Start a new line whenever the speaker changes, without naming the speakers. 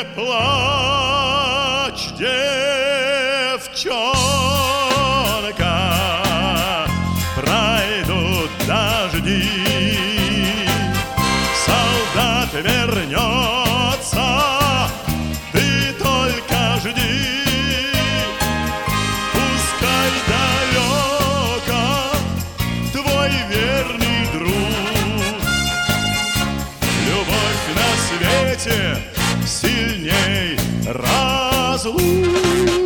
плачь, девчонка, пройдут дожди, солдат вернется, ты только жди. Пускай далеко твой верный друг, любовь на свете сильней разлук.